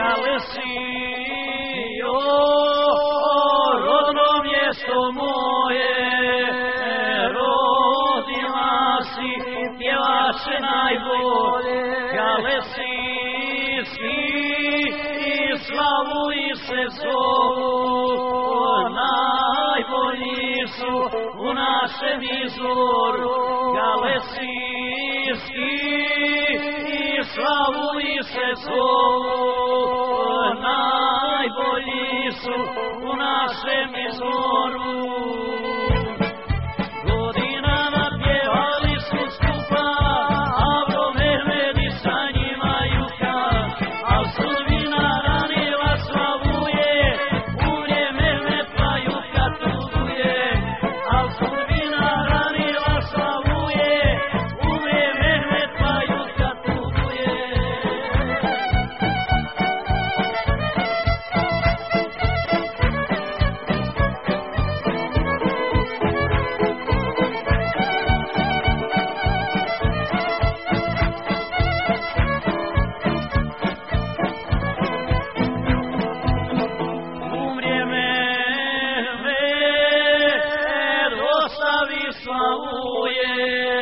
Galesijo, rodno mjesto moje, rodila si pjevače najbolje. Galesijski i slavu i se zovu, najbolji su u našem izvoru. Galesijski i slavu i se zovu, najbolji su u našem izvoru. Godinama pjevali su skupa, Avro Mehmed i sa njima Juka, al sudbina ranila slavuje, umrije Mehmed pa Juka tuguje. Al sudbina ranila slavuje, umrije Mehmed pa Juka tuguje. Umrije Mehmed, ostavi slavuje,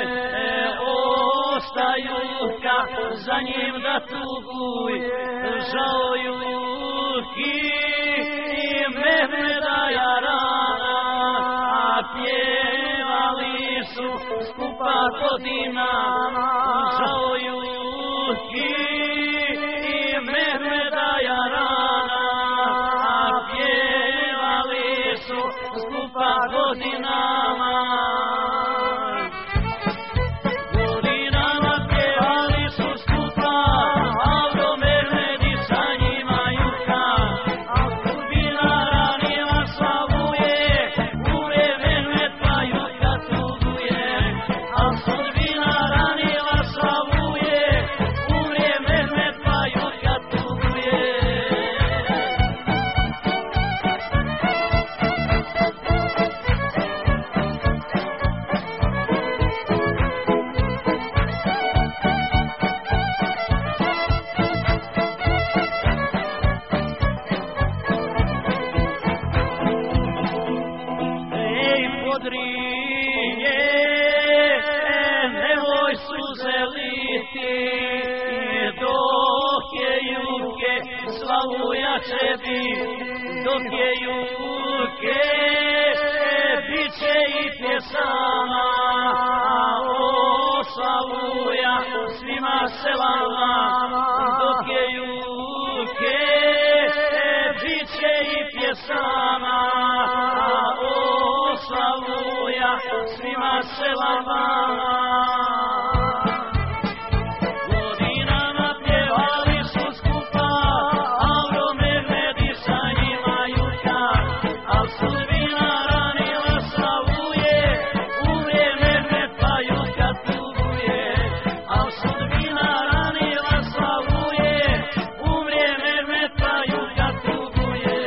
ostaju ka za njim da tuguje. Žao Juki i Mehmeda Jarana, a pjevali su skupa godinama. Žao Juki i Mehmeda Jarana, a pjevali su skupa godinama. Godinama pjevali su skupa, Avro Mehmed i sa njima Juka, a sudbina ranila slavuje, umrije Mehmed pa Juka tuguje. A sudbina ranila slavuje, umrije Mehmed pa Juka tuguje. Ej, Podrinje, nemoj suze liti, dok je Juke slavuja će biti, dok je Juke bit će i pjesama, o slavuja svima selama. Dok je Juke bit će i pjesama, o slavuja svima selama. Godinama pjevali su skupa, Avro Mehmed i sa njima Juka, al sudbina ranila slavuje, umrije Mehmed pa Juka tuguje. Al sudbina ranila slavuje, umrije Mehmed pa Juka tuguje.